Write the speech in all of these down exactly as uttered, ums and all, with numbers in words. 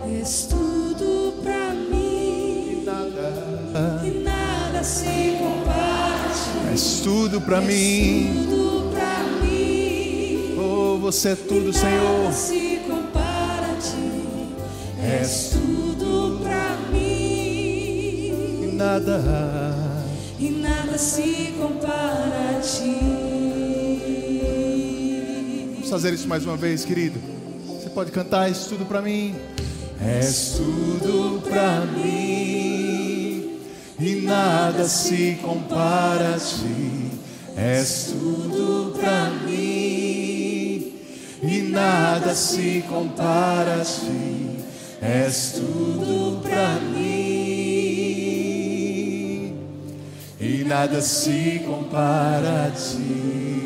És tudo pra mim, e nada, e nada se compara a ti. és tudo pra És mim. tudo pra mim, Oh, você é tudo, e Senhor. nada se compara a ti. És tudo pra mim, E nada, e nada se compara a ti. vamos fazer isso mais uma vez, querido. Você pode cantar, és tudo pra mim. És tudo pra mim, e nada se compara a ti. És tudo pra mim, e nada se compara a ti. És tudo pra mim, e nada se compara a ti.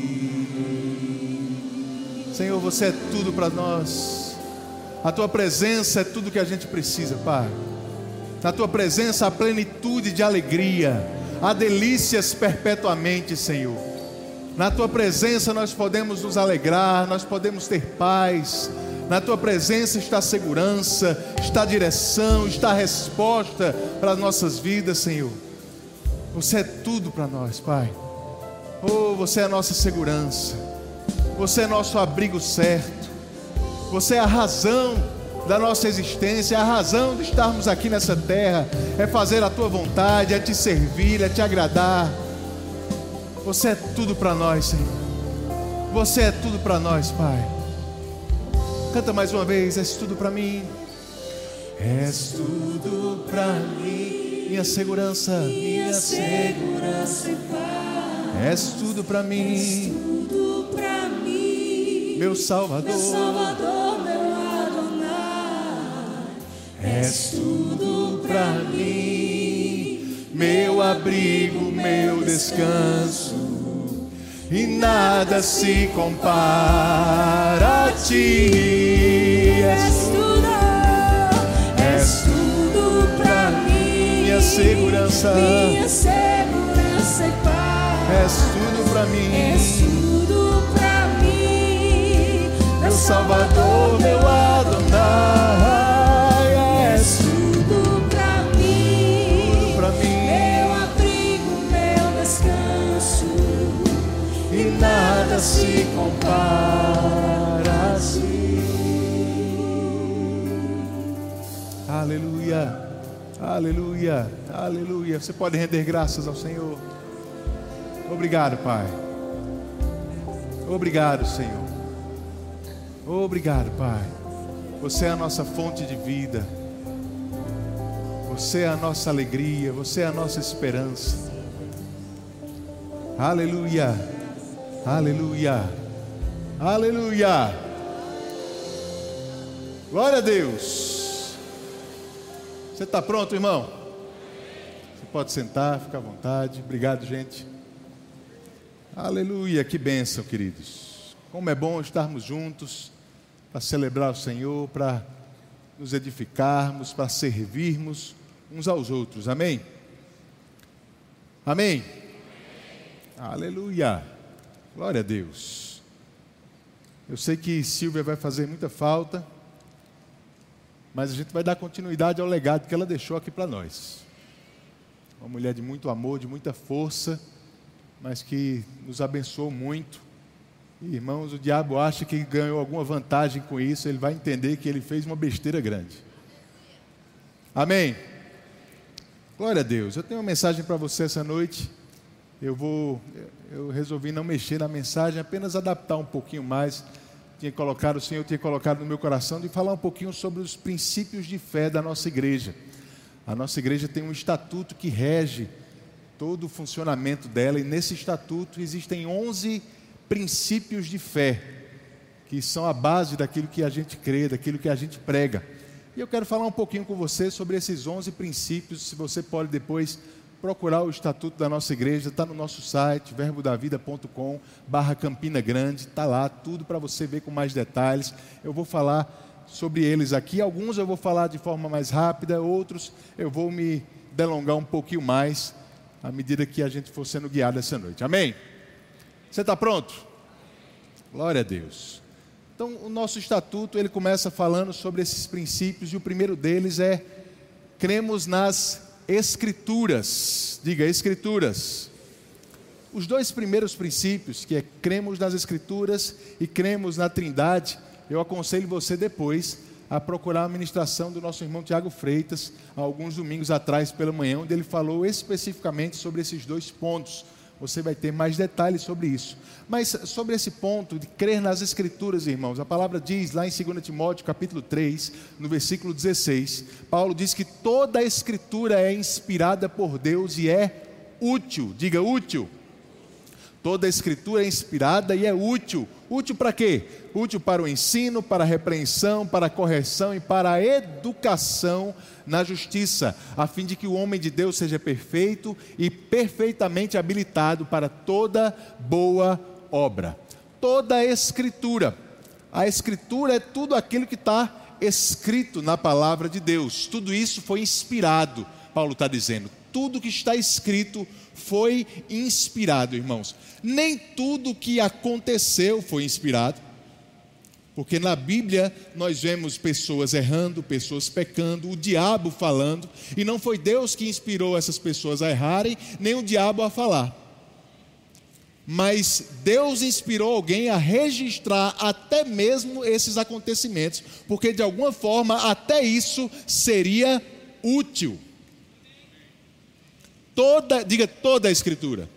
Senhor, você é tudo para nós. A tua presença é tudo que a gente precisa, Pai. Na tua presença há plenitude de alegria, há delícias perpetuamente, Senhor. Na tua presença nós podemos nos alegrar, nós podemos ter paz. Na tua presença está segurança, está direção, está resposta para as nossas vidas, Senhor. Você é tudo para nós, Pai. Oh, você é a nossa segurança, você é nosso abrigo certo, você é a razão da nossa existência, a razão de estarmos aqui nessa terra, é fazer a tua vontade, é te servir, é te agradar. Você é tudo para nós, Senhor. Você é tudo para nós, Pai. Canta mais uma vez, és tudo para mim. És tudo para mim, minha segurança, Minha segurança e paz. és tudo para És mim, tudo pra mim, meu Salvador. meu Salvador, meu Adonai. És tudo pra mim, meu abrigo, meu descanso, e nada se compara a ti. És tudo, és tudo pra mim, Minha segurança, minha segurança e paz. és tudo pra mim, És tudo pra mim, meu Salvador, meu Adonai. És tudo pra mim, tudo pra mim, meu abrigo, meu descanso, e nada se compara a ti. Aleluia, aleluia, aleluia. Você pode render graças ao Senhor. Obrigado, Pai. Obrigado, Senhor. Obrigado, Pai. Você é a nossa fonte de vida. Você é a nossa alegria. Você é a nossa esperança. Aleluia, aleluia, aleluia. Glória a Deus. Você está pronto, irmão? Você pode sentar, fica à vontade. Obrigado, gente. Aleluia, que bênção, queridos. Como é bom estarmos juntos para celebrar o Senhor, para nos edificarmos, para servirmos uns aos outros. Amém? Amém? Aleluia. Glória a Deus. Eu sei que Silvia vai fazer muita falta, mas a gente vai dar continuidade ao legado que ela deixou aqui para nós. Uma mulher de muito amor, de muita força, mas que nos abençoou muito. E, irmãos, o diabo acha que ganhou alguma vantagem com isso. Ele vai entender que ele fez uma besteira grande. Amém? Glória a Deus. Eu tenho uma mensagem para você essa noite. Eu vou, eu resolvi não mexer na mensagem, apenas adaptar um pouquinho mais. Tinha colocado, o Senhor tinha colocado no meu coração de falar um pouquinho sobre os princípios de fé da nossa igreja. A nossa igreja tem um estatuto que rege todo o funcionamento dela, e nesse estatuto existem onze princípios de fé, que são a base daquilo que a gente crê, daquilo que a gente prega. E eu quero falar um pouquinho com você sobre esses onze princípios. Se você pode depois procurar o estatuto da nossa igreja, está no nosso site, verbo da vida ponto com barra Campina Grande, está lá tudo para você ver com mais detalhes. Eu vou falar sobre eles aqui, alguns eu vou falar de forma mais rápida, outros eu vou me delongar um pouquinho mais, à medida que a gente for sendo guiado essa noite. Amém? Você está pronto? Glória a Deus. Então, o nosso estatuto, ele começa falando sobre esses princípios, e o primeiro deles é: cremos nas Escrituras. Diga, Escrituras. Os dois primeiros princípios, que é cremos nas Escrituras e cremos na Trindade, eu aconselho você depois a procurar a ministração do nosso irmão Tiago Freitas, há alguns domingos atrás pela manhã, onde ele falou especificamente sobre esses dois pontos. Você vai ter mais detalhes sobre isso. Mas sobre esse ponto de crer nas Escrituras, irmãos, a palavra diz lá em dois Timóteo capítulo três, no versículo dezesseis, Paulo diz que toda a Escritura é inspirada por Deus e é útil. Diga, útil. Toda a Escritura é inspirada e é útil. Útil para quê? Útil para o ensino, para a repreensão, para a correção e para a educação na justiça, a fim de que o homem de Deus seja perfeito e perfeitamente habilitado para toda boa obra. Toda a Escritura. A Escritura é tudo aquilo que está escrito na palavra de Deus. Tudo isso foi inspirado, Paulo está dizendo. Tudo que está escrito foi inspirado, irmãos. Nem tudo que aconteceu foi inspirado, porque na Bíblia nós vemos pessoas errando, pessoas pecando, o diabo falando, e não foi Deus que inspirou essas pessoas a errarem, nem o diabo a falar. Mas Deus inspirou alguém a registrar até mesmo esses acontecimentos, porque de alguma forma até isso seria útil. Toda, diga, toda a Escritura.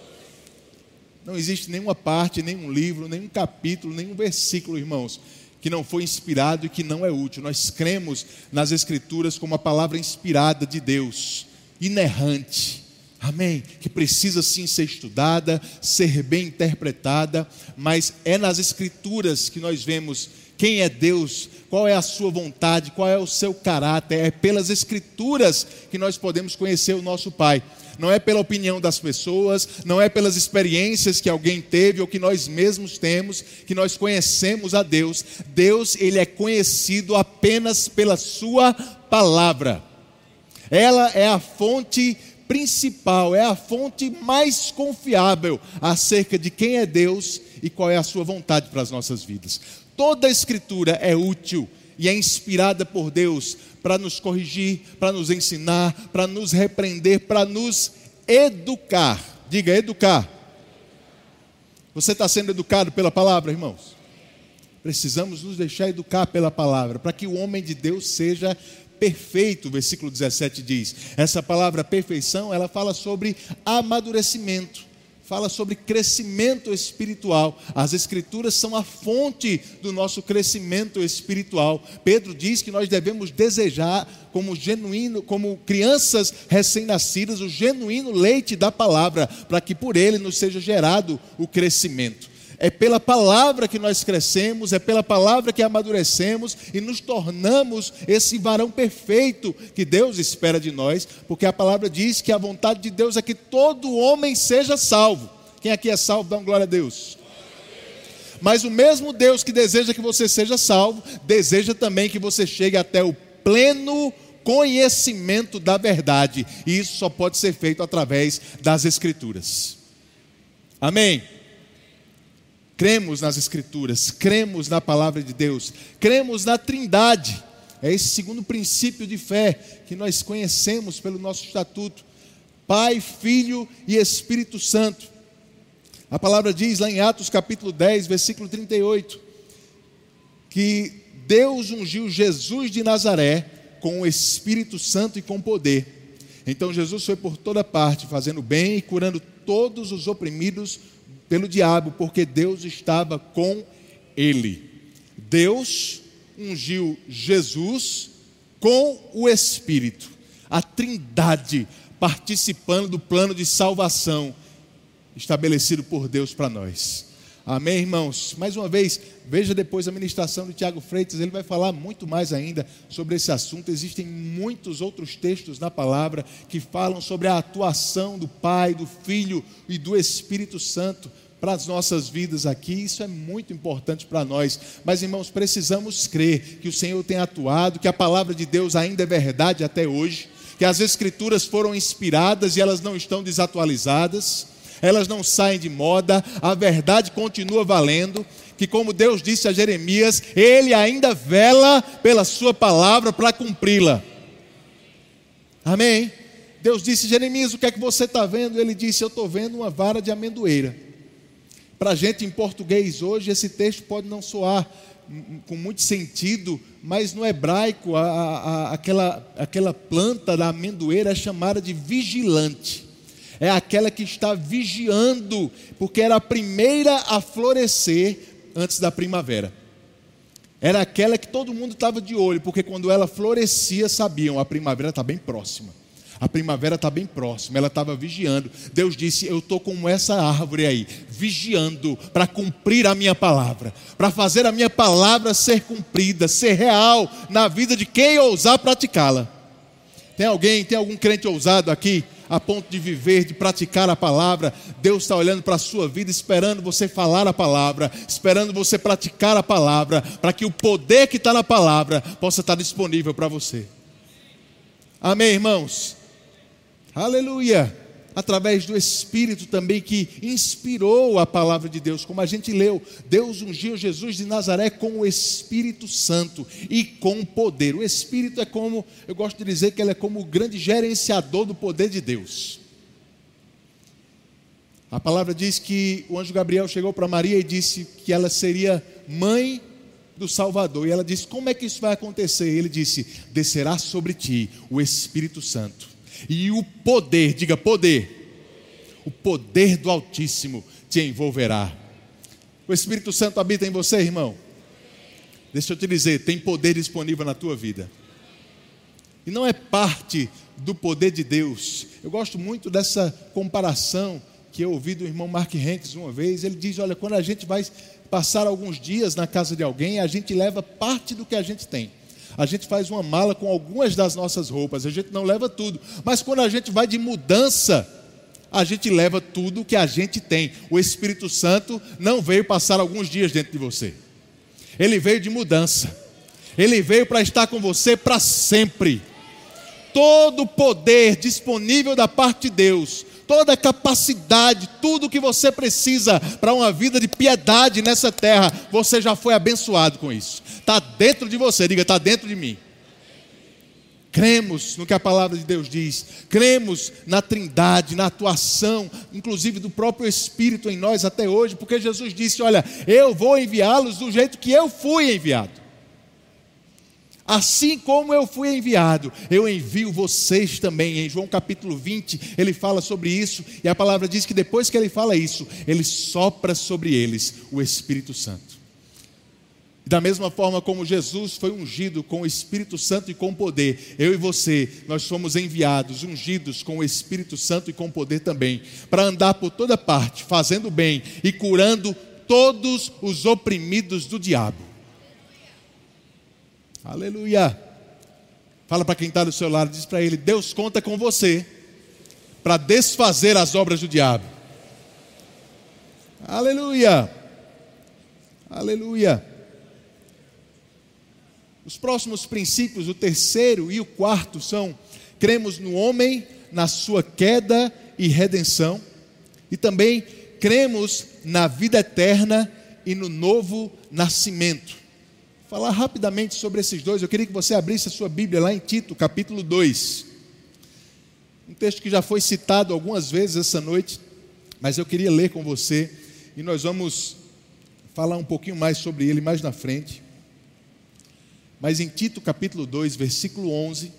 Não existe nenhuma parte, nenhum livro, nenhum capítulo, nenhum versículo, irmãos, que não foi inspirado e que não é útil. Nós cremos nas Escrituras como a palavra inspirada de Deus, inerrante, amém? Que precisa sim ser estudada, ser bem interpretada, mas é nas Escrituras que nós vemos quem é Deus, qual é a sua vontade, qual é o seu caráter. É pelas Escrituras que nós podemos conhecer o nosso Pai. Não é pela opinião das pessoas, não é pelas experiências que alguém teve ou que nós mesmos temos, que nós conhecemos a Deus. Deus, ele é conhecido apenas pela sua palavra. Ela é a fonte principal, é a fonte mais confiável acerca de quem é Deus e qual é a sua vontade para as nossas vidas. Toda a Escritura é útil e é inspirada por Deus para nos corrigir, para nos ensinar, para nos repreender, para nos educar. Diga, educar. Você está sendo educado pela palavra, irmãos? Precisamos nos deixar educar pela palavra, para que o homem de Deus seja perfeito. O versículo dezessete diz, essa palavra perfeição, ela fala sobre amadurecimento. Fala sobre crescimento espiritual. As Escrituras são a fonte do nosso crescimento espiritual. Pedro diz que nós devemos desejar, como genuíno, como crianças recém-nascidas, o genuíno leite da palavra, para que por ele nos seja gerado o crescimento. É pela palavra que nós crescemos, é pela palavra que amadurecemos e nos tornamos esse varão perfeito que Deus espera de nós, porque a palavra diz que a vontade de Deus é que todo homem seja salvo. Quem aqui é salvo, dá uma glória a Deus. Mas o mesmo Deus que deseja que você seja salvo, deseja também que você chegue até o pleno conhecimento da verdade, e isso só pode ser feito através das Escrituras. Amém? Cremos nas Escrituras, cremos na palavra de Deus, cremos na Trindade. É esse segundo princípio de fé que nós conhecemos pelo nosso estatuto: Pai, Filho e Espírito Santo. A palavra diz lá em Atos capítulo dez, versículo trinta e oito, que Deus ungiu Jesus de Nazaré com o Espírito Santo e com poder. Então Jesus foi por toda parte fazendo bem e curando todos os oprimidos pelo diabo, porque Deus estava com ele. Deus ungiu Jesus com o Espírito, a Trindade participando do plano de salvação estabelecido por Deus para nós. Amém, irmãos? Mais uma vez, veja depois a ministração de Tiago Freitas, ele vai falar muito mais ainda sobre esse assunto. Existem muitos outros textos na palavra que falam sobre a atuação do Pai, do Filho e do Espírito Santo para as nossas vidas aqui. Isso é muito importante para nós. Mas, irmãos, precisamos crer que o Senhor tem atuado, que a palavra de Deus ainda é verdade até hoje, que as Escrituras foram inspiradas e elas não estão desatualizadas, elas não saem de moda, a verdade continua valendo. que, como Deus disse a Jeremias, Ele ainda vela pela sua palavra para cumpri-la. Amém? Deus disse: Jeremias, o que é que você está vendo? Ele disse: eu estou vendo uma vara de amendoeira. Para a gente em português hoje, esse texto pode não soar com muito sentido, mas no hebraico, a, a, aquela, aquela planta da amendoeira é chamada de vigilante. É aquela que está vigiando, porque era a primeira a florescer antes da primavera. Era aquela que todo mundo estava de olho, porque quando ela florescia, sabiam, a primavera está bem próxima. A primavera está bem próxima, ela estava vigiando. Deus disse: eu estou como essa árvore aí, vigiando para cumprir a minha palavra, para fazer a minha palavra ser cumprida, ser real na vida de quem ousar praticá-la. Tem alguém, tem algum crente ousado aqui, a ponto de viver, de praticar a palavra? Deus está olhando para a sua vida, esperando você falar a palavra, esperando você praticar a palavra, para que o poder que está na palavra possa estar disponível para você. Amém, irmãos? Aleluia! Através do Espírito também que inspirou a palavra de Deus, como a gente leu, Deus ungiu Jesus de Nazaré com o Espírito Santo e com poder. O Espírito é como, eu gosto de dizer que ele é como o grande gerenciador do poder de Deus. A palavra diz que o anjo Gabriel chegou para Maria e disse que ela seria mãe do Salvador, e ela disse: como é que isso vai acontecer? E ele disse: descerá sobre ti o Espírito Santo, e o poder, diga poder, o poder do Altíssimo te envolverá. O Espírito Santo habita em você, irmão? Deixa eu te dizer, tem poder disponível na tua vida. E não é parte do poder de Deus. Eu gosto muito dessa comparação que eu ouvi do irmão Mark Henriques uma vez. Ele diz: olha, quando a gente vai passar alguns dias na casa de alguém, a gente leva parte do que a gente tem. A gente faz uma mala com algumas das nossas roupas, a gente não leva tudo. Mas quando a gente vai de mudança, a gente leva tudo que a gente tem. O Espírito Santo não veio passar alguns dias dentro de você. Ele veio de mudança. Ele veio para estar com você para sempre. Todo o poder disponível da parte de Deus, toda a capacidade, tudo o que você precisa para uma vida de piedade nessa terra, você já foi abençoado com isso. Está dentro de você, diga: está dentro de mim. Cremos no que a palavra de Deus diz, cremos na trindade, na atuação, inclusive do próprio Espírito em nós até hoje, porque Jesus disse: olha, eu vou enviá-los do jeito que eu fui enviado. Assim como eu fui enviado, eu envio vocês também. Em João capítulo vinte, ele fala sobre isso, e a palavra diz que depois que ele fala isso, ele sopra sobre eles o Espírito Santo. Da mesma forma como Jesus foi ungido com o Espírito Santo e com poder, eu e você, nós somos enviados, ungidos com o Espírito Santo e com poder também, para andar por toda parte, fazendo bem e curando todos os oprimidos do diabo. Aleluia! Fala para quem está do seu lado, diz para ele: Deus conta com você para desfazer as obras do diabo. Aleluia! Aleluia! Os próximos princípios, o terceiro e o quarto, são: cremos no homem, na sua queda e redenção, e também cremos na vida eterna e no novo nascimento. Vou falar rapidamente sobre esses dois. Eu queria que você abrisse a sua Bíblia lá em Tito, capítulo dois. Um texto que já foi citado algumas vezes essa noite, mas eu queria ler com você, e nós vamos falar um pouquinho mais sobre ele mais na frente. Mas em Tito capítulo dois, versículo onze,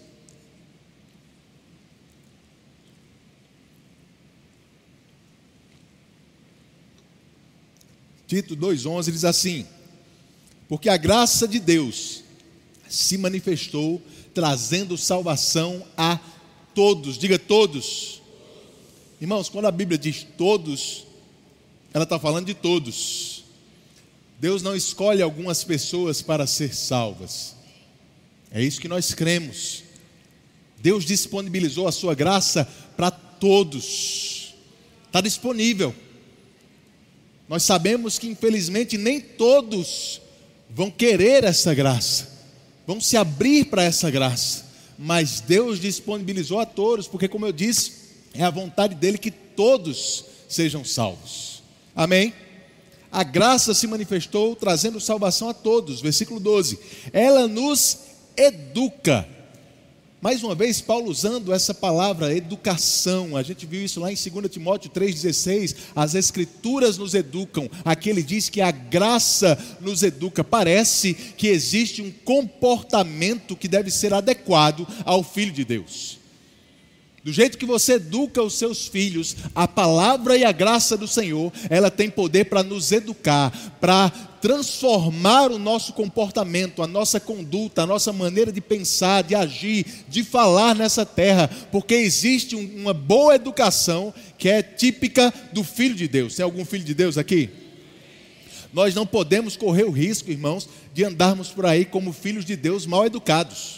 Tito dois, onze diz assim: porque a graça de Deus se manifestou, trazendo salvação a todos. Diga todos. Irmãos, quando a Bíblia diz todos, ela está falando de todos. Deus não escolhe algumas pessoas para ser salvas. É isso que nós cremos. Deus disponibilizou a sua graça para todos. Está disponível. Nós sabemos que infelizmente nem todos vão querer essa graça, vão se abrir para essa graça, mas Deus disponibilizou a todos, porque, como eu disse, é a vontade dele que todos sejam salvos. Amém? A graça se manifestou trazendo salvação a todos. Versículo doze. Ela nos educa. Mais uma vez, Paulo usando essa palavra educação. A gente viu isso lá em dois Timóteo três dezesseis. As escrituras nos educam. Aqui ele diz que a graça nos educa. Parece que existe um comportamento que deve ser adequado ao Filho de Deus. Do jeito que você educa os seus filhos, a palavra e a graça do Senhor, ela tem poder para nos educar, para transformar o nosso comportamento, a nossa conduta, a nossa maneira de pensar, de agir, de falar nessa terra, porque existe um, uma boa educação que é típica do Filho de Deus. Tem algum Filho de Deus aqui? Nós não podemos correr o risco, irmãos, de andarmos por aí como filhos de Deus mal educados,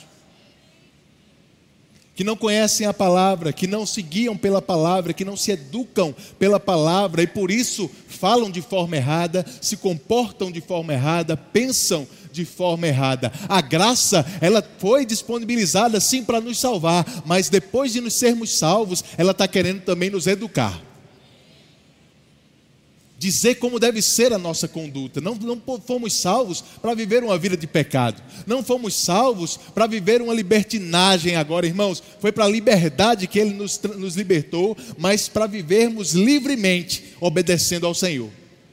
que não conhecem a palavra, que não se guiam pela palavra, que não se educam pela palavra e por isso falam de forma errada, se comportam de forma errada, pensam de forma errada. A graça, ela foi disponibilizada sim para nos salvar, mas depois de nos sermos salvos, ela está querendo também nos educar. Dizer como deve ser a nossa conduta. Não, não fomos salvos para viver uma vida de pecado. Não fomos salvos para viver uma libertinagem agora, irmãos. Foi para a liberdade que Ele nos, nos libertou, mas para vivermos livremente, obedecendo ao Senhor.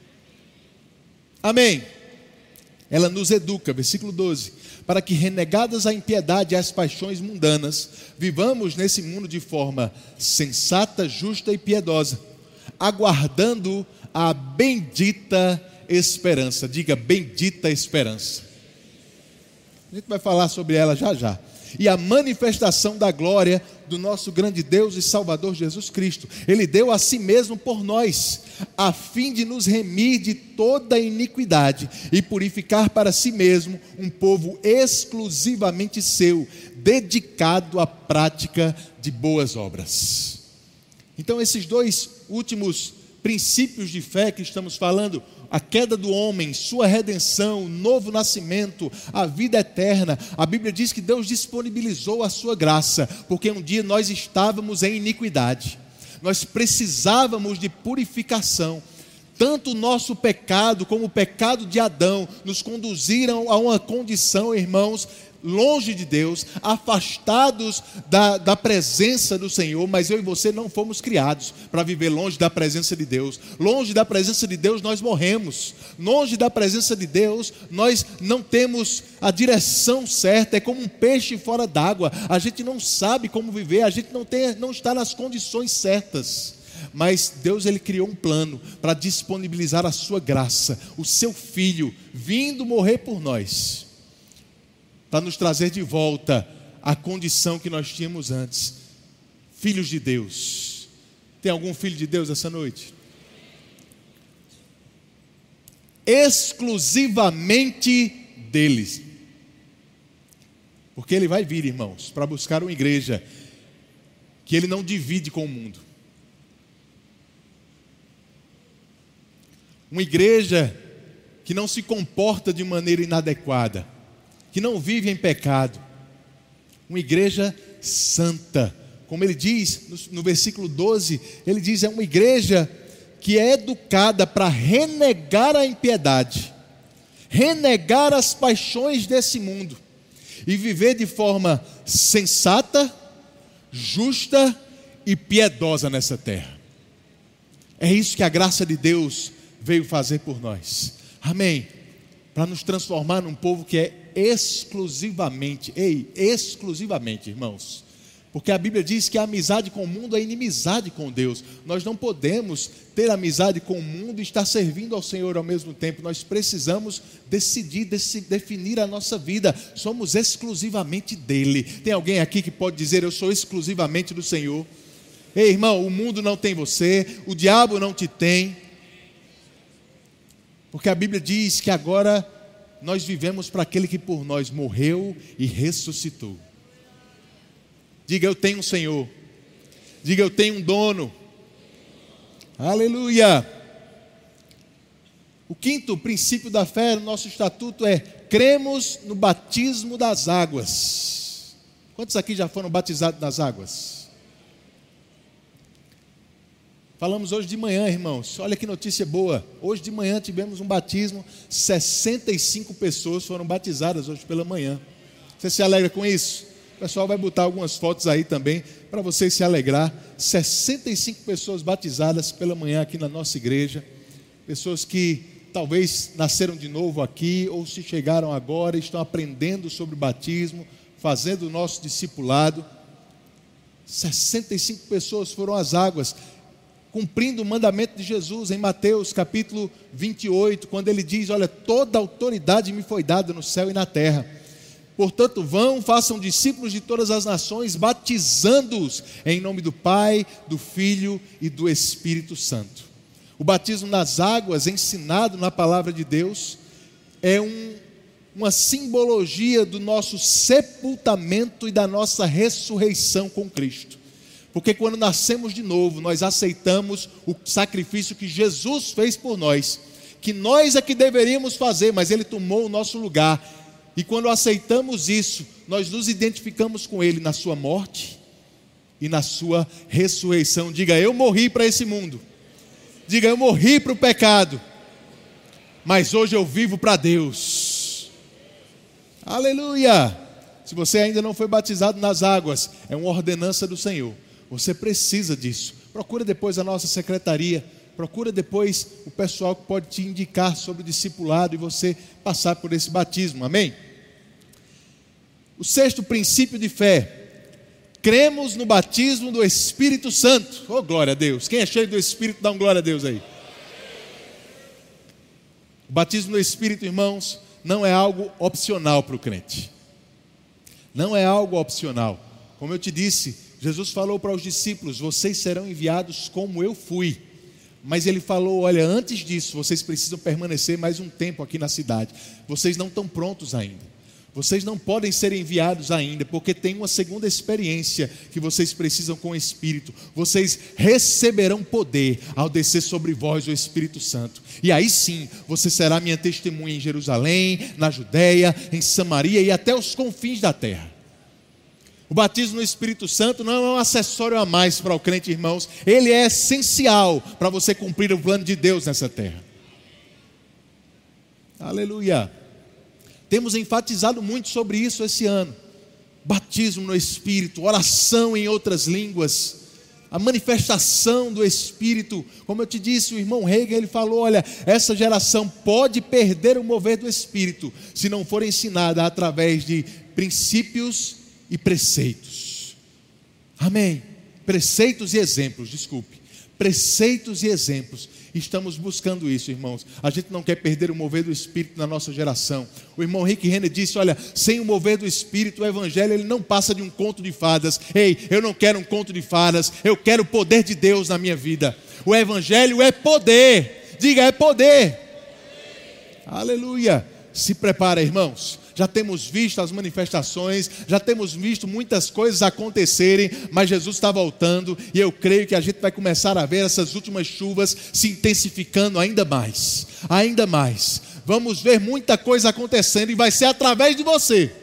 Amém. Ela nos educa, versículo doze. Para que, renegadas a impiedade e as paixões mundanas, vivamos nesse mundo de forma sensata, justa e piedosa, aguardando a bendita esperança. Diga, bendita esperança. A gente vai falar sobre ela já já. E a manifestação da glória do nosso grande Deus e Salvador Jesus Cristo. Ele deu a si mesmo por nós, a fim de nos remir de toda iniquidade e purificar para si mesmo um povo exclusivamente seu, dedicado à prática de boas obras. Então, esses dois últimos princípios de fé que estamos falando, a queda do homem, sua redenção, novo nascimento, a vida eterna. A Bíblia diz que Deus disponibilizou a sua graça, porque um dia nós estávamos em iniquidade, nós precisávamos de purificação. Tanto o nosso pecado como o pecado de Adão nos conduziram a uma condição, irmãos, longe de Deus, afastados da, da presença do Senhor. Mas eu e você não fomos criados para viver longe da presença de Deus. Longe da presença de Deus nós morremos. Longe da presença de Deus nós não temos a direção certa. É como um peixe fora d'água. A gente não sabe como viver, a gente não, tem, não está nas condições certas. Mas Deus, Ele criou um plano para disponibilizar a sua graça, o seu Filho vindo morrer por nós, para nos trazer de volta à condição que nós tínhamos antes, filhos de Deus. Tem algum filho de Deus essa noite? Exclusivamente deles, porque Ele vai vir, irmãos, para buscar uma igreja que Ele não divide com o mundo, uma igreja que não se comporta de maneira inadequada, que não vive em pecado, uma igreja santa. Como ele diz no, no versículo doze, ele diz, é uma igreja que é educada para renegar a impiedade, renegar as paixões desse mundo e viver de forma sensata, justa e piedosa nessa terra. É isso que a graça de Deus veio fazer por nós. Amém? Para nos transformar num povo que é exclusivamente, ei, exclusivamente, irmãos, porque a Bíblia diz que a amizade com o mundo é inimizade com Deus. Nós não podemos ter amizade com o mundo e estar servindo ao Senhor ao mesmo tempo. Nós precisamos decidir, definir a nossa vida. Somos exclusivamente dele. Tem alguém aqui que pode dizer, eu sou exclusivamente do Senhor? Ei, irmão, o mundo não tem você, o diabo não te tem, porque a Bíblia diz que agora nós vivemos para aquele que por nós morreu e ressuscitou. Diga, eu tenho um Senhor. Diga, eu tenho um dono. Aleluia. O quinto princípio da fé no nosso estatuto é: cremos no batismo das águas. Quantos aqui já foram batizados nas águas? Falamos hoje de manhã, irmãos, olha que notícia boa. Hoje de manhã tivemos um batismo, sessenta e cinco pessoas foram batizadas hoje pela manhã. Você se alegra com isso? O pessoal vai botar algumas fotos aí também, para vocês se alegrar. sessenta e cinco pessoas batizadas pela manhã aqui na nossa igreja. Pessoas que talvez nasceram de novo aqui, ou se chegaram agora, estão aprendendo sobre o batismo, fazendo o nosso discipulado. sessenta e cinco pessoas foram às águas, cumprindo o mandamento de Jesus em Mateus capítulo vinte e oito, quando ele diz, olha, toda autoridade me foi dada no céu e na terra. Portanto, vão, façam discípulos de todas as nações, batizando-os em nome do Pai, do Filho e do Espírito Santo. O batismo nas águas, ensinado na palavra de Deus, é um, uma simbologia do nosso sepultamento e da nossa ressurreição com Cristo. Porque quando nascemos de novo, nós aceitamos o sacrifício que Jesus fez por nós, que nós é que deveríamos fazer, mas Ele tomou o nosso lugar. E quando aceitamos isso, nós nos identificamos com Ele na sua morte e na sua ressurreição. Diga, eu morri para esse mundo. Diga, eu morri para o pecado, mas hoje eu vivo para Deus. Aleluia! Se você ainda não foi batizado nas águas, é uma ordenança do Senhor. Você precisa disso. Procura depois a nossa secretaria, procura depois o pessoal que pode te indicar sobre o discipulado e você passar por esse batismo, amém? O sexto princípio de fé: cremos no batismo do Espírito Santo. Oh, glória a Deus! Quem é cheio do Espírito, dá um glória a Deus aí. O batismo do Espírito, irmãos, não é algo opcional para o crente. Não é algo opcional. Como eu te disse, Jesus falou para os discípulos, vocês serão enviados como eu fui. Mas Ele falou, olha, antes disso, vocês precisam permanecer mais um tempo aqui na cidade. Vocês não estão prontos ainda. Vocês não podem ser enviados ainda, porque tem uma segunda experiência que vocês precisam com o Espírito. Vocês receberão poder ao descer sobre vós o Espírito Santo. E aí sim, você será minha testemunha em Jerusalém, na Judéia, em Samaria e até os confins da terra. O batismo no Espírito Santo não é um acessório a mais para o crente, irmãos. Ele é essencial para você cumprir o plano de Deus nessa terra. Aleluia. Temos enfatizado muito sobre isso esse ano. Batismo no Espírito, oração em outras línguas, a manifestação do Espírito. Como eu te disse, o irmão Hegel, ele falou, olha, essa geração pode perder o mover do Espírito se não for ensinada através de princípios e preceitos. Amém. Preceitos e exemplos, desculpe. Preceitos e exemplos. Estamos buscando isso, irmãos. A gente não quer perder o mover do Espírito na nossa geração. O irmão Rick Renner disse, olha, sem o mover do Espírito, o Evangelho ele não passa de um conto de fadas. Ei, eu não quero um conto de fadas, eu quero o poder de Deus na minha vida. O Evangelho é poder. Diga, é poder. Aleluia. Se prepara, irmãos. Já temos visto as manifestações, já temos visto muitas coisas acontecerem, mas Jesus está voltando e eu creio que a gente vai começar a ver essas últimas chuvas se intensificando ainda mais, ainda mais. Vamos ver muita coisa acontecendo e vai ser através de você.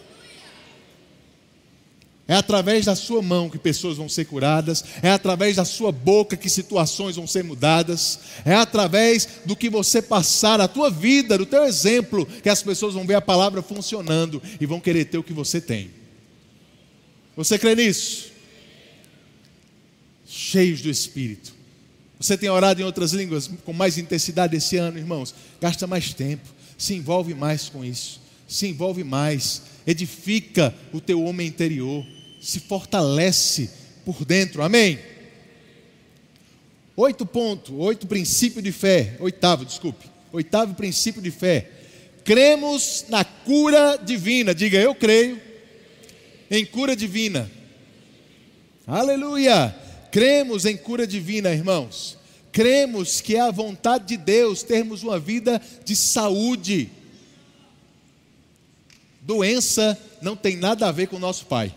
É através da sua mão que pessoas vão ser curadas, é através da sua boca que situações vão ser mudadas, é através do que você passar, a tua vida, do teu exemplo, que as pessoas vão ver a palavra funcionando e vão querer ter o que você tem. Você crê nisso? Cheios do Espírito. Você tem orado em outras línguas com mais intensidade esse ano, irmãos? Gasta mais tempo, se envolve mais com isso, se envolve mais, edifica o teu homem interior, se fortalece por dentro, amém? Oito pontos, oito princípio de fé, oitavo, desculpe, oitavo princípio de fé, cremos na cura divina, diga eu creio em cura divina, aleluia, cremos em cura divina, irmãos, cremos que é a vontade de Deus termos uma vida de saúde. Doença não tem nada a ver com o nosso Pai.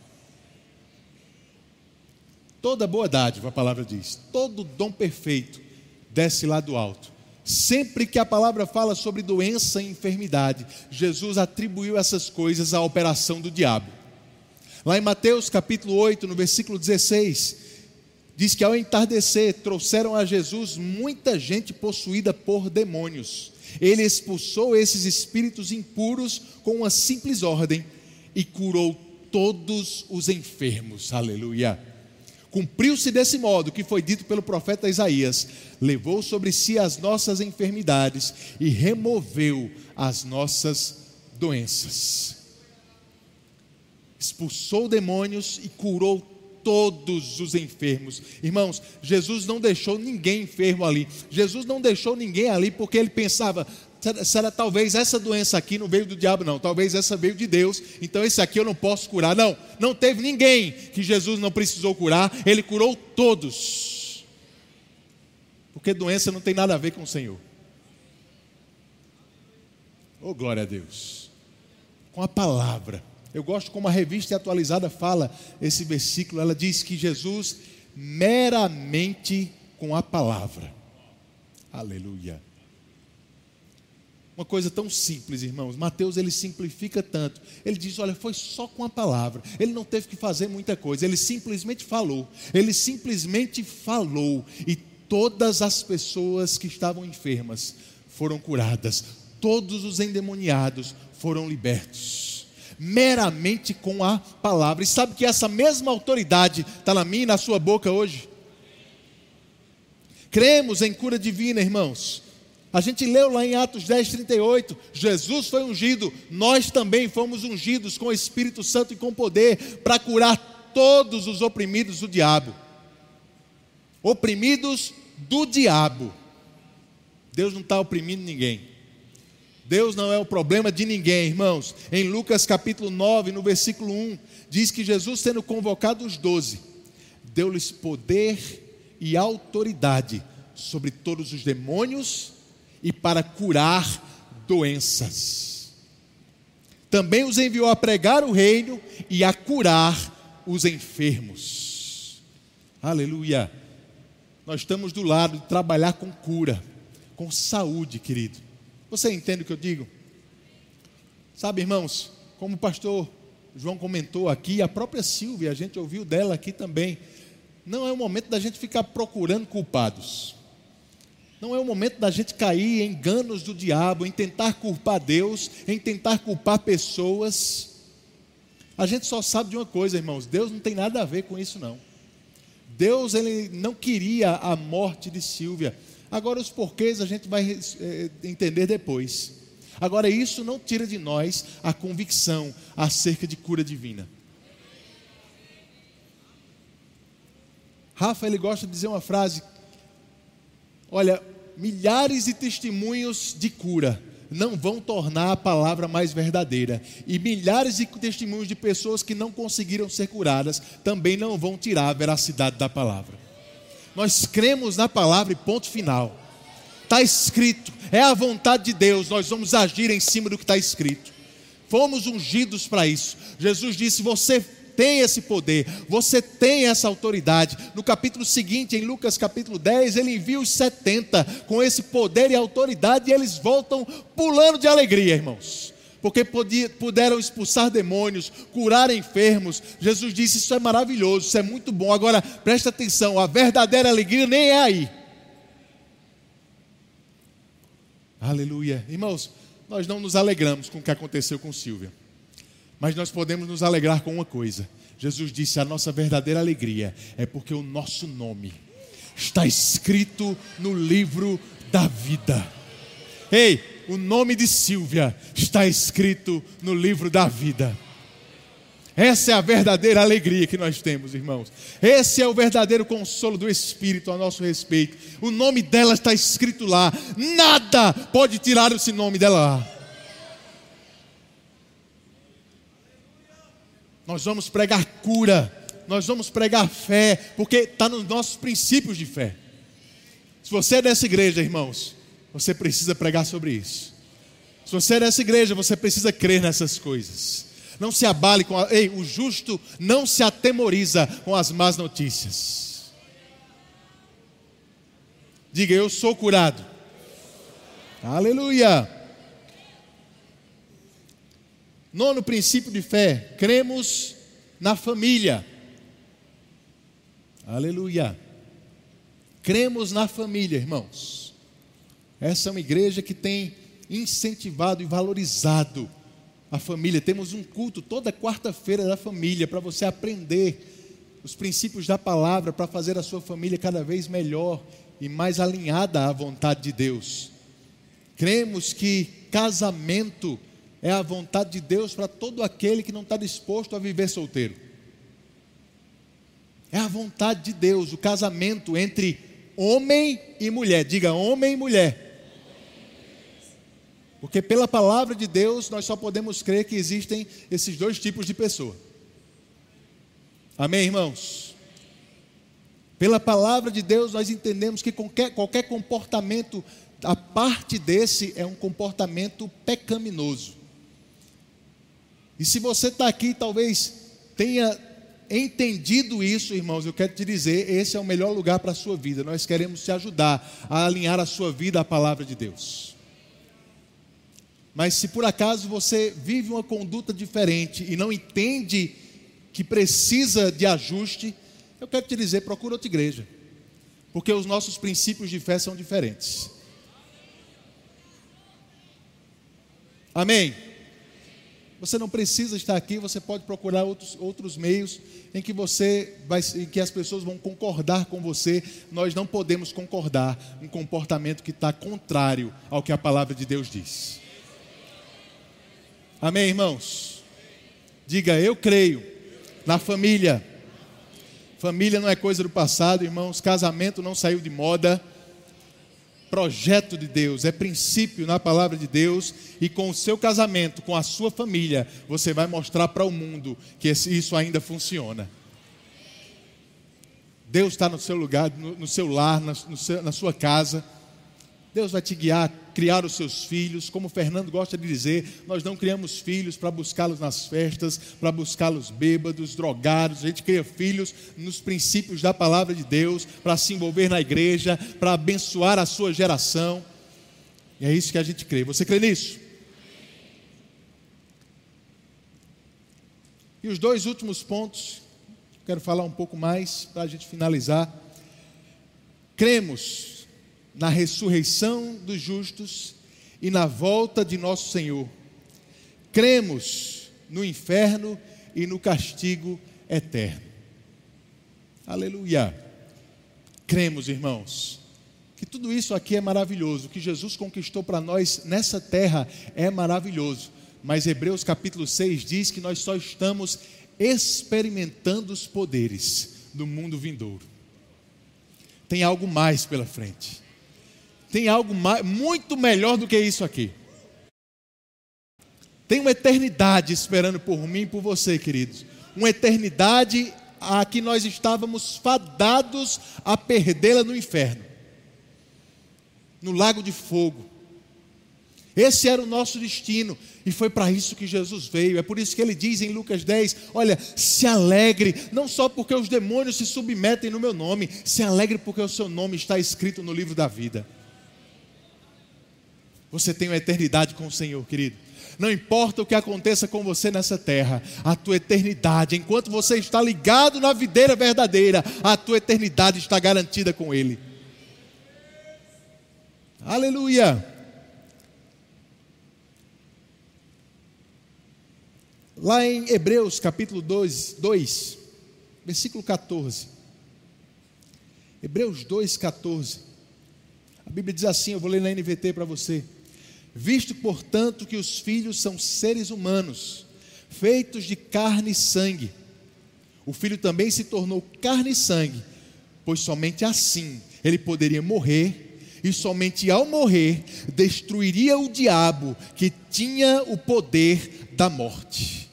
Toda boa dádiva, a palavra diz, todo dom perfeito desce lá do alto. Sempre que a palavra fala sobre doença e enfermidade, Jesus atribuiu essas coisas à operação do diabo. Lá em Mateus capítulo oito, no versículo dezesseis, Diz que ao entardecer trouxeram a Jesus muita gente possuída por demônios. Ele expulsou esses espíritos impuros com uma simples ordem e curou todos os enfermos. Aleluia! Cumpriu-se desse modo o que foi dito pelo profeta Isaías: levou sobre si as nossas enfermidades e removeu as nossas doenças. Expulsou demônios e curou todos os enfermos. Irmãos, Jesus não deixou ninguém enfermo ali. Jesus não deixou ninguém ali porque ele pensava: será, será talvez essa doença aqui não veio do diabo, não, talvez essa veio de Deus, então esse aqui eu não posso curar. Não, não teve ninguém que Jesus não precisou curar. Ele curou todos, porque doença não tem nada a ver com o Senhor. Oh, glória a Deus. Com a palavra. Eu gosto como a Revista Atualizada fala esse versículo. Ela diz que Jesus meramente com a palavra. Aleluia. Uma coisa tão simples, irmãos. Mateus, ele simplifica tanto. Ele diz: olha, foi só com a palavra. Ele não teve que fazer muita coisa. Ele simplesmente falou. Ele simplesmente falou. E todas as pessoas que estavam enfermas foram curadas. Todos os endemoniados foram libertos. Meramente com a palavra. E sabe que essa mesma autoridade está na minha e na sua boca hoje? Cremos em cura divina, irmãos. A gente leu lá em Atos dez, trinta e oito, Jesus foi ungido, nós também fomos ungidos com o Espírito Santo e com poder para curar todos os oprimidos do diabo. Oprimidos do diabo. Deus não está oprimindo ninguém. Deus não é o problema de ninguém, irmãos. Em Lucas capítulo nove, no versículo um, diz que Jesus, tendo convocado os doze, deu-lhes poder e autoridade sobre todos os demônios e para curar doenças. Também os enviou a pregar o reino e a curar os enfermos. Aleluia! Nós estamos do lado de trabalhar com cura, com saúde, querido. Você entende o que eu digo? Sabe, irmãos, como o pastor João comentou aqui, a própria Silvia, a gente ouviu dela aqui também, não é o momento da gente ficar procurando culpados. Não é o momento da gente cair em enganos do diabo, em tentar culpar Deus, em tentar culpar pessoas. A gente só sabe de uma coisa, irmãos: Deus não tem nada a ver com isso, não. Deus, ele não queria a morte de Silvia. Agora os porquês a gente vai é, entender depois. Agora isso não tira de nós a convicção acerca de cura divina. Rafa, ele gosta de dizer uma frase: olha, milhares de testemunhos de cura não vão tornar a palavra mais verdadeira, e milhares de testemunhos de pessoas que não conseguiram ser curadas também não vão tirar a veracidade da palavra. Nós cremos na palavra e ponto final. Está escrito, é a vontade de Deus, nós vamos agir em cima do que está escrito. Fomos ungidos para isso. Jesus disse: você tem esse poder, você tem essa autoridade. No capítulo seguinte, em Lucas capítulo dez, ele envia os setenta com esse poder e autoridade, e eles voltam pulando de alegria, irmãos, porque puderam expulsar demônios, curar enfermos. Jesus disse: isso é maravilhoso, isso é muito bom. Agora presta atenção, a verdadeira alegria nem é aí. Aleluia. Irmãos, nós não nos alegramos com o que aconteceu com Silvia, mas nós podemos nos alegrar com uma coisa. Jesus disse: a nossa verdadeira alegria é porque o nosso nome está escrito no livro da vida. Ei, o nome de Silvia está escrito no livro da vida. Essa é a verdadeira alegria que nós temos, irmãos. Esse é o verdadeiro consolo do Espírito a nosso respeito. O nome dela está escrito lá. Nada pode tirar esse nome dela lá. Nós vamos pregar cura, nós vamos pregar fé, porque está nos nossos princípios de fé. Se você é dessa igreja, irmãos, você precisa pregar sobre isso. Se você é dessa igreja, você precisa crer nessas coisas. Não se abale com a... Ei, o justo não se atemoriza com as más notícias. Diga: eu sou curado. Aleluia. Nono princípio de fé: cremos na família. Aleluia. Cremos na família, irmãos. Essa é uma igreja que tem incentivado e valorizado a família. Temos um culto toda quarta-feira da família, para você aprender os princípios da palavra, para fazer a sua família cada vez melhor e mais alinhada à vontade de Deus. Cremos que casamento é a vontade de Deus para todo aquele que não está disposto a viver solteiro. É a vontade de Deus, o casamento entre homem e mulher. Diga, homem e mulher. Porque pela palavra de Deus, nós só podemos crer que existem esses dois tipos de pessoa. Amém, irmãos? Pela palavra de Deus, nós entendemos que qualquer, qualquer comportamento a parte desse é um comportamento pecaminoso. E se você está aqui, talvez tenha entendido isso, irmãos, eu quero te dizer, esse é o melhor lugar para a sua vida. Nós queremos te ajudar a alinhar a sua vida à palavra de Deus. Mas se por acaso você vive uma conduta diferente e não entende que precisa de ajuste, eu quero te dizer, procura outra igreja, porque os nossos princípios de fé são diferentes. Amém? Você não precisa estar aqui, você pode procurar outros, outros meios em que, você vai, em que as pessoas vão concordar com você. Nós não podemos concordar um comportamento que está contrário ao que a palavra de Deus diz. Amém, irmãos? Diga, eu creio na família. Família não é coisa do passado, irmãos. Casamento não saiu de moda. Projeto de Deus, é princípio na palavra de Deus. E com o seu casamento, com a sua família, você vai mostrar para o mundo que isso ainda funciona. Deus está no seu lugar, no, no seu lar, na, no seu, na sua casa. Deus vai te guiar, criar os seus filhos. Como o Fernando gosta de dizer, nós não criamos filhos para buscá-los nas festas, para buscá-los bêbados, drogados. A gente cria filhos nos princípios da palavra de Deus, para se envolver na igreja, para abençoar a sua geração. E é isso que a gente crê. Você crê nisso? E os dois últimos pontos, quero falar um pouco mais para a gente finalizar. Cremos na ressurreição dos justos e na volta de nosso Senhor. Cremos no inferno e no castigo eterno. Aleluia. Cremos, irmãos, que tudo isso aqui é maravilhoso. O que Jesus conquistou para nós nessa terra é maravilhoso. Mas Hebreus capítulo seis diz que nós só estamos experimentando os poderes do mundo vindouro. Tem algo mais pela frente. Tem algo mais, muito melhor do que isso aqui. Tem uma eternidade esperando por mim e por você, queridos. Uma eternidade a que nós estávamos fadados a perdê-la no inferno, no lago de fogo. Esse era o nosso destino, e foi para isso que Jesus veio. É por isso que ele diz em Lucas dez, olha, se alegre, não só porque os demônios se submetem no meu nome, se alegre porque o seu nome está escrito no livro da vida. Você tem uma eternidade com o Senhor, querido. Não importa o que aconteça com você nessa terra, a tua eternidade, enquanto você está ligado na videira verdadeira, a tua eternidade está garantida com Ele. Aleluia! Lá em Hebreus capítulo dois, dois, versículo catorze. Hebreus dois, catorze. A Bíblia diz assim, eu vou ler na N V T para você. Visto, portanto, que os filhos são seres humanos, feitos de carne e sangue, o Filho também se tornou carne e sangue, pois somente assim ele poderia morrer, e somente ao morrer destruiria o diabo que tinha o poder da morte.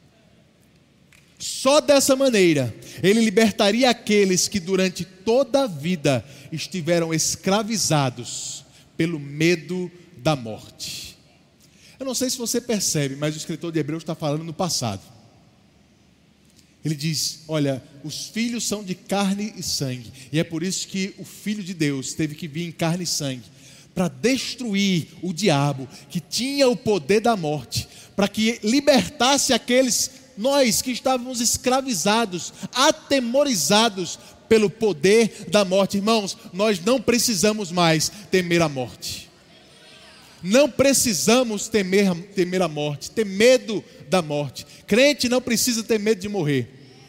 Só dessa maneira ele libertaria aqueles que durante toda a vida estiveram escravizados pelo medo da morte. Eu não sei se você percebe, mas o escritor de Hebreus está falando no passado. Ele diz, olha, os filhos são de carne e sangue, e é por isso que o Filho de Deus teve que vir em carne e sangue, para destruir o diabo que tinha o poder da morte, para que libertasse aqueles, nós que estávamos escravizados, atemorizados pelo poder da morte. Irmãos, nós não precisamos mais temer a morte. Não precisamos temer, temer a morte, ter medo da morte. Crente não precisa ter medo de morrer.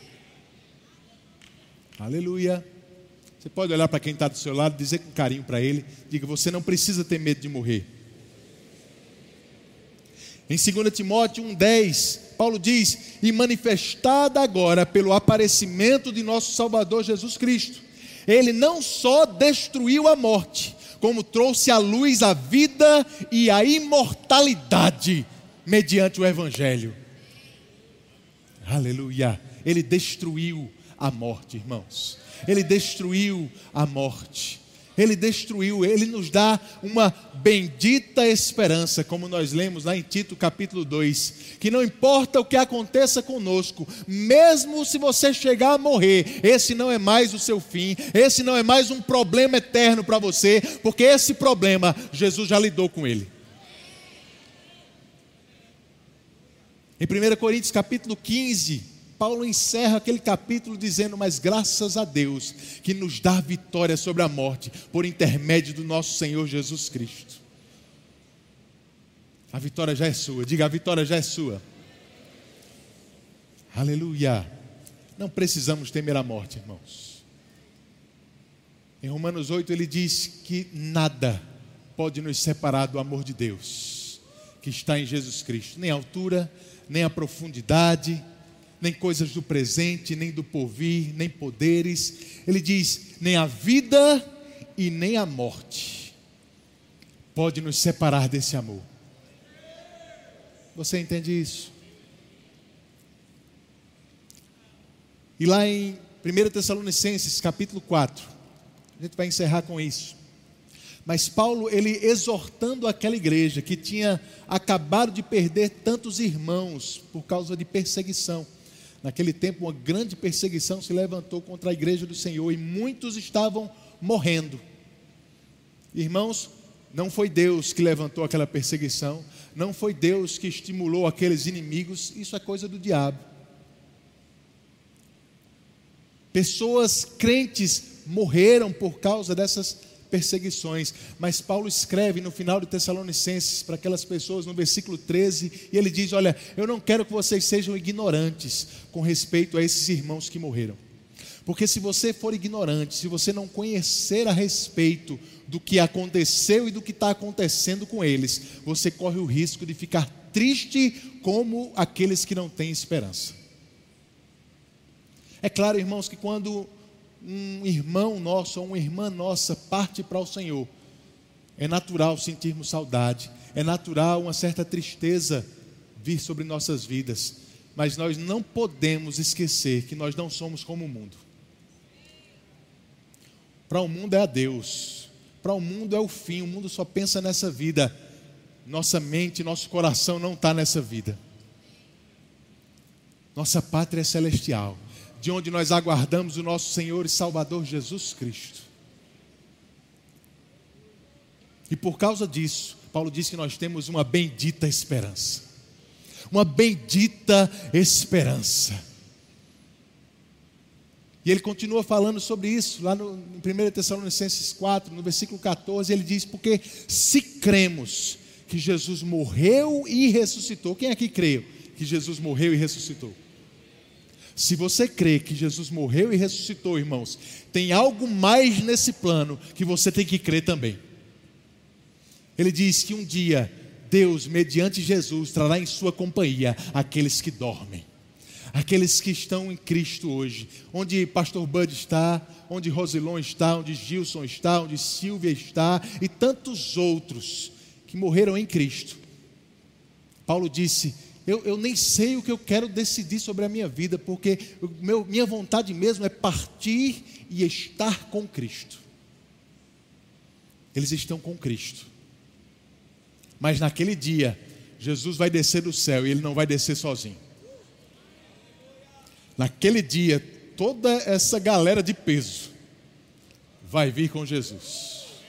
Aleluia. Você pode olhar para quem está do seu lado, dizer com carinho para ele, diga, você não precisa ter medo de morrer. Em dois Timóteo um, dez, Paulo diz, e manifestada agora pelo aparecimento de nosso Salvador Jesus Cristo, ele não só destruiu a morte, como trouxe à luz a vida e a imortalidade mediante o Evangelho. Aleluia. Ele destruiu a morte, irmãos. Ele destruiu a morte. Ele destruiu, Ele nos dá uma bendita esperança, como nós lemos lá em Tito capítulo dois, que não importa o que aconteça conosco, mesmo se você chegar a morrer, esse não é mais o seu fim, esse não é mais um problema eterno para você, porque esse problema, Jesus já lidou com ele. Em primeira Coríntios capítulo quinze, Paulo encerra aquele capítulo dizendo, mas graças a Deus que nos dá vitória sobre a morte, por intermédio do nosso Senhor Jesus Cristo. A vitória já é sua, diga, a vitória já é sua. Aleluia. Não precisamos temer a morte, irmãos. Em Romanos oito ele diz que nada pode nos separar do amor de Deus, que está em Jesus Cristo, nem a altura, nem a profundidade, nem coisas do presente, nem do porvir, nem poderes. Ele diz, nem a vida e nem a morte pode nos separar desse amor. Você entende isso? E lá em primeira Tessalonicenses capítulo quatro, a gente vai encerrar com isso. Mas Paulo, ele exortando aquela igreja que tinha acabado de perder tantos irmãos por causa de perseguição. Naquele tempo, uma grande perseguição se levantou contra a igreja do Senhor e muitos estavam morrendo. Irmãos, não foi Deus que levantou aquela perseguição, não foi Deus que estimulou aqueles inimigos, isso é coisa do diabo. Pessoas crentes morreram por causa dessas perseguições, mas Paulo escreve no final de Tessalonicenses para aquelas pessoas no versículo treze, e ele diz, olha, eu não quero que vocês sejam ignorantes com respeito a esses irmãos que morreram, porque se você for ignorante, se você não conhecer a respeito do que aconteceu e do que está acontecendo com eles, você corre o risco de ficar triste como aqueles que não têm esperança. É claro, irmãos, que quando um irmão nosso ou uma irmã nossa parte para o Senhor, é natural sentirmos saudade, é natural uma certa tristeza vir sobre nossas vidas, mas nós não podemos esquecer que nós não somos como o mundo. Para o mundo é a Deus, para o mundo é o fim, o mundo só pensa nessa vida, nossa mente, nosso coração não está nessa vida. Nossa pátria é celestial, de onde nós aguardamos o nosso Senhor e Salvador Jesus Cristo. E por causa disso, Paulo diz que nós temos uma bendita esperança. Uma bendita esperança. E ele continua falando sobre isso, lá no, em primeira Tessalonicenses quatro, no versículo catorze, ele diz, porque se cremos que Jesus morreu e ressuscitou, quem aqui crê que Jesus morreu e ressuscitou? Se você crê que Jesus morreu e ressuscitou, irmãos, tem algo mais nesse plano que você tem que crer também. Ele diz que um dia Deus, mediante Jesus, trará em sua companhia aqueles que dormem, aqueles que estão em Cristo hoje, onde pastor Bud está, onde Rosilon está, onde Gilson está, onde Silvia está e tantos outros que morreram em Cristo. Paulo disse, Eu, eu nem sei o que eu quero decidir sobre a minha vida, porque o meu, minha vontade mesmo é partir e estar com Cristo. Eles estão com Cristo. Mas naquele dia, Jesus vai descer do céu e Ele não vai descer sozinho. Naquele dia, toda essa galera de peso vai vir com Jesus.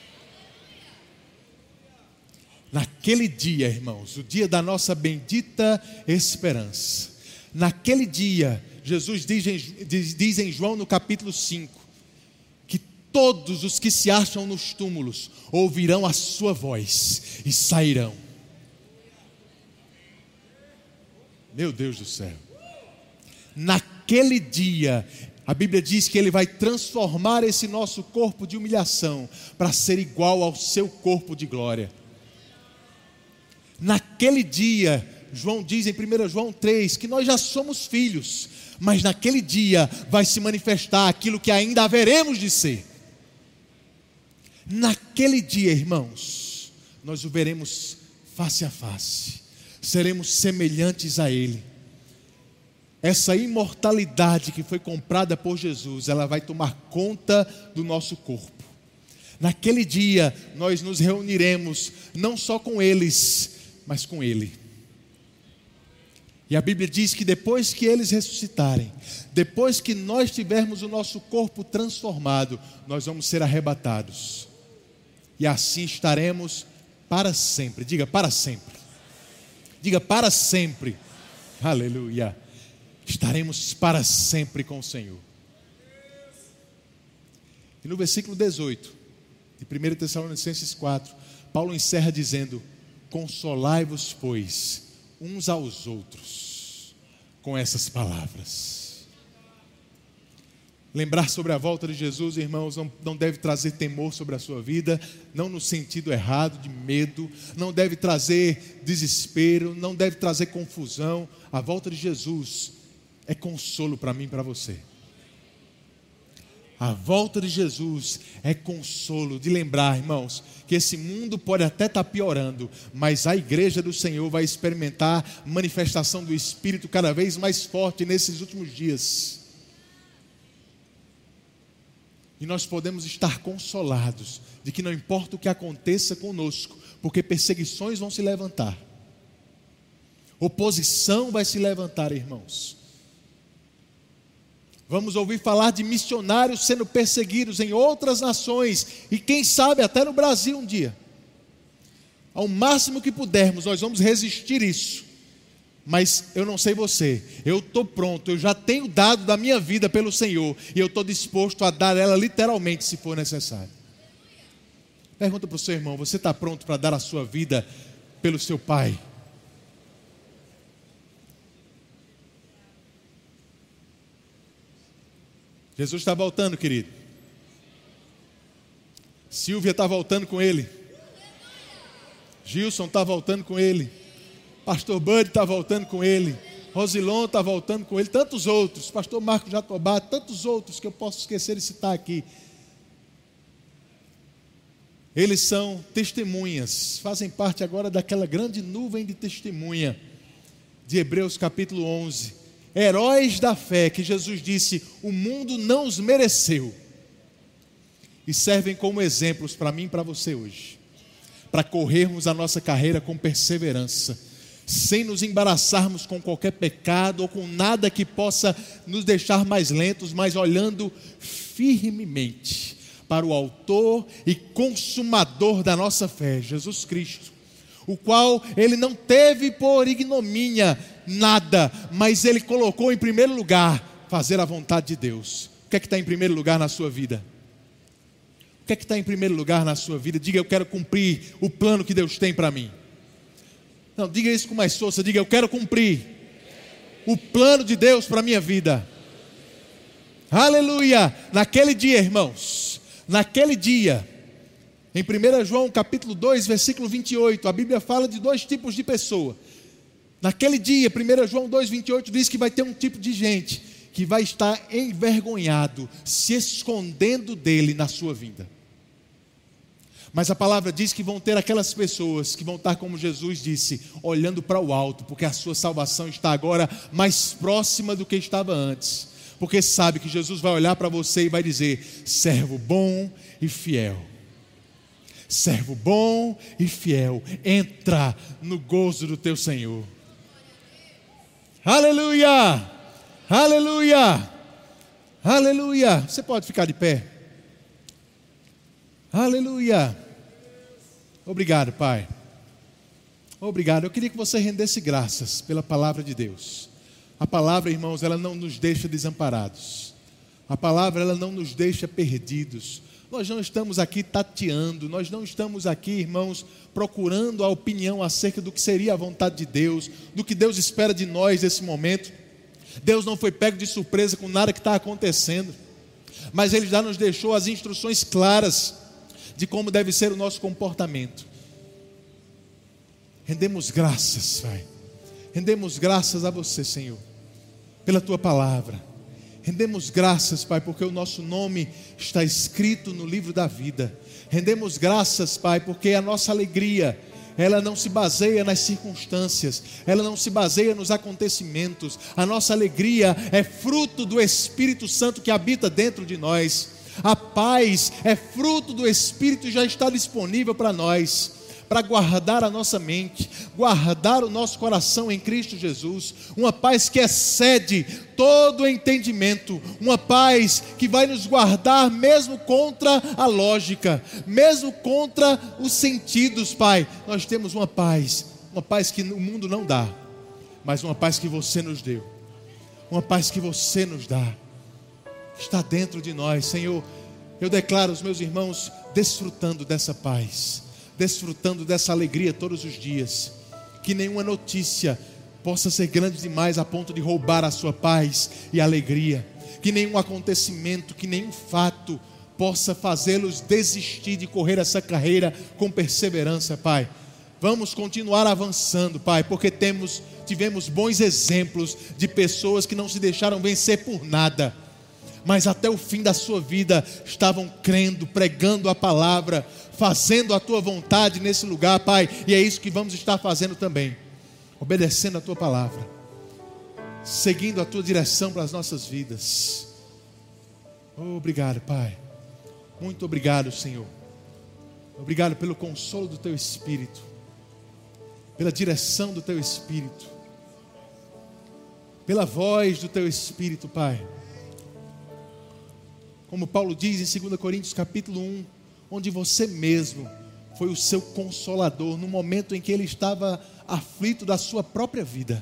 Naquele dia, irmãos, o dia da nossa bendita esperança. Naquele dia, Jesus diz em, diz, diz em João no capítulo cinco, todos os que se acham nos túmulos ouvirão a sua voz e sairão. Meu Deus do céu. Naquele dia, a Bíblia diz que Ele vai transformar esse nosso corpo de humilhação para ser igual ao seu corpo de glória. Naquele dia, João diz em primeiro João três, que nós já somos filhos, mas naquele dia vai se manifestar aquilo que ainda haveremos de ser. Naquele dia, irmãos, nós o veremos face a face, seremos semelhantes a Ele. Essa imortalidade que foi comprada por Jesus, ela vai tomar conta do nosso corpo. Naquele dia, nós nos reuniremos, não só com eles, mas com Ele. E a Bíblia diz que depois que eles ressuscitarem, depois que nós tivermos o nosso corpo transformado, nós vamos ser arrebatados. E assim estaremos para sempre. Diga, para sempre. Diga, para sempre. Aleluia. Estaremos para sempre com o Senhor. E no versículo dezoito, de primeira Tessalonicenses quatro, Paulo encerra dizendo: consolai-vos, pois, uns aos outros, com essas palavras. Lembrar sobre a volta de Jesus, irmãos, não, não deve trazer temor sobre a sua vida, não no sentido errado, de medo, não deve trazer desespero, não deve trazer confusão. A volta de Jesus é consolo para mim e para você. A volta de Jesus é consolo, de lembrar, irmãos, que esse mundo pode até estar piorando, mas a igreja do Senhor vai experimentar manifestação do Espírito cada vez mais forte nesses últimos dias. E nós podemos estar consolados de que não importa o que aconteça conosco, porque perseguições vão se levantar, oposição vai se levantar, irmãos. Vamos ouvir falar de missionários sendo perseguidos em outras nações, e quem sabe até no Brasil um dia. Ao máximo que pudermos, nós vamos resistir isso. Mas eu não sei você, eu estou pronto, eu já tenho dado da minha vida pelo Senhor, e eu estou disposto a dar ela literalmente se for necessário. Pergunta para o seu irmão: você está pronto para dar a sua vida pelo seu Pai? Jesus está voltando, querido. Silvia está voltando com Ele. Gilson está voltando com Ele. Pastor Bud está voltando com Ele. Rosilon está voltando com Ele. Tantos outros. Pastor Marcos Jatobá. Tantos outros que eu posso esquecer de citar aqui. Eles são testemunhas. Fazem parte agora daquela grande nuvem de testemunha de Hebreus capítulo onze. Heróis da fé que Jesus disse: o mundo não os mereceu. E servem como exemplos para mim e para você hoje. Para corrermos a nossa carreira com perseverança, sem nos embaraçarmos com qualquer pecado ou com nada que possa nos deixar mais lentos, mas olhando firmemente para o autor e consumador da nossa fé, Jesus Cristo, o qual Ele não teve por ignomínia nada, mas Ele colocou em primeiro lugar fazer a vontade de Deus. O que é que está em primeiro lugar na sua vida? O que é que está em primeiro lugar na sua vida? Diga: eu quero cumprir o plano que Deus tem para mim. Não, diga isso com mais força. Diga: eu quero cumprir o plano de Deus para a minha vida. Aleluia! Naquele dia, irmãos, naquele dia, em primeiro João capítulo dois, versículo vinte e oito, a Bíblia fala de dois tipos de pessoa. Naquele dia, primeiro João dois, vinte e oito diz que vai ter um tipo de gente que vai estar envergonhado, se escondendo dele na sua vida. Mas a palavra diz que vão ter aquelas pessoas que vão estar, como Jesus disse, olhando para o alto, porque a sua salvação está agora mais próxima do que estava antes. Porque sabe que Jesus vai olhar para você e vai dizer: servo bom e fiel. Servo bom e fiel, entra no gozo do teu Senhor. Aleluia! Aleluia! Aleluia! Você pode ficar de pé. Aleluia! Obrigado, Pai. Obrigado. Eu queria que você rendesse graças pela palavra de Deus. A palavra, irmãos, ela não nos deixa desamparados. A palavra, ela não nos deixa perdidos. Nós não estamos aqui tateando, nós não estamos aqui, irmãos, procurando a opinião acerca do que seria a vontade de Deus, do que Deus espera de nós nesse momento. Deus não foi pego de surpresa com nada que está acontecendo, mas Ele já nos deixou as instruções claras de como deve ser o nosso comportamento. Rendemos graças, Pai, rendemos graças a Você, Senhor, pela Tua palavra. Rendemos graças, Pai, porque o nosso nome está escrito no livro da vida. Rendemos graças, Pai, porque a nossa alegria, ela não se baseia nas circunstâncias, ela não se baseia nos acontecimentos. A nossa alegria é fruto do Espírito Santo que habita dentro de nós. A paz é fruto do Espírito e já está disponível para nós, para guardar a nossa mente, guardar o nosso coração em Cristo Jesus. Uma paz que excede todo o entendimento, uma paz que vai nos guardar mesmo contra a lógica, mesmo contra os sentidos, Pai. Nós temos uma paz, uma paz que o mundo não dá, mas uma paz que Você nos deu, uma paz que Você nos dá, está dentro de nós. Senhor, eu declaro os meus irmãos desfrutando dessa paz, desfrutando dessa alegria todos os dias. Que nenhuma notícia possa ser grande demais a ponto de roubar a sua paz e alegria. Que nenhum acontecimento, que nenhum fato possa fazê-los desistir de correr essa carreira com perseverança, Pai. Vamos continuar avançando, Pai, porque temos, tivemos bons exemplos de pessoas que não se deixaram vencer por nada, mas até o fim da sua vida estavam crendo, pregando a palavra, fazendo a Tua vontade nesse lugar, Pai. E é isso que vamos estar fazendo também, obedecendo a Tua palavra, seguindo a Tua direção para as nossas vidas. Oh, obrigado, Pai. Muito obrigado, Senhor. Obrigado pelo consolo do Teu Espírito, pela direção do Teu Espírito, pela voz do Teu Espírito, Pai. Como Paulo diz em dois Coríntios capítulo um, onde Você mesmo foi o seu consolador no momento em que ele estava aflito da sua própria vida.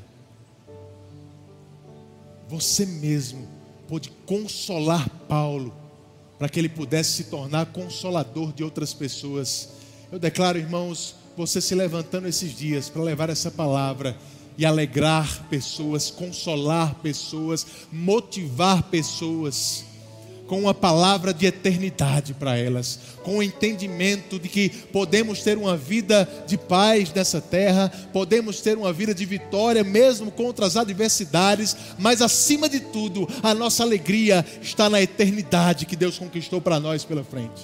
Você mesmo pôde consolar Paulo, para que ele pudesse se tornar consolador de outras pessoas. Eu declaro, irmãos, você se levantando esses dias para levar essa palavra e alegrar pessoas, consolar pessoas, motivar pessoas, com uma palavra de eternidade para elas, com o entendimento de que podemos ter uma vida de paz nessa terra, podemos ter uma vida de vitória mesmo contra as adversidades, mas acima de tudo, a nossa alegria está na eternidade que Deus conquistou para nós pela frente.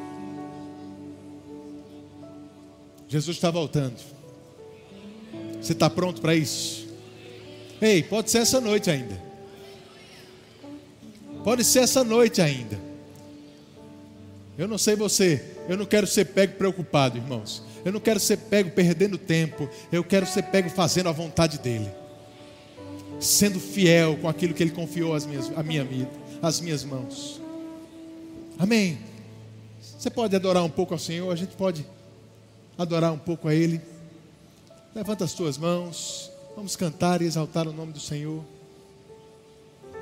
Jesus está voltando. Você está pronto para isso? Ei, pode ser essa noite ainda. Pode ser essa noite ainda. Eu não sei você, eu não quero ser pego preocupado, irmãos. Eu não quero ser pego perdendo tempo. Eu quero ser pego fazendo a vontade dEle, sendo fiel com aquilo que Ele confiou às minhas, à minha vida, às minhas mãos. Amém. Você pode adorar um pouco ao Senhor, a gente pode adorar um pouco a Ele. Levanta as tuas mãos, vamos cantar e exaltar o nome do Senhor.